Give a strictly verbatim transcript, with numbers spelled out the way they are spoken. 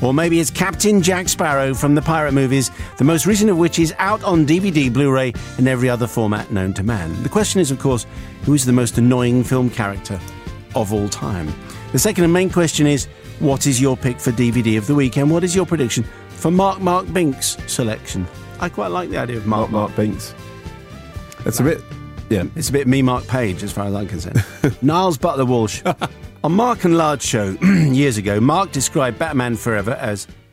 Or maybe it's Captain Jack Sparrow from the pirate movies, the most recent of which is out on D V D, Blu-ray and every other format known to man. The question is, of course, who is the most annoying film character of all time? The second and main question is, what is your pick for D V D of the week, and what is your prediction for Mark Mark Binks' selection? I quite like the idea of Mark Mark, Mark Binks. It's a bit... Yeah. It's a bit me, Mark Page, as far as I'm concerned. Niles Butler Walsh. On Mark and Large Show years ago, Mark described Batman Forever as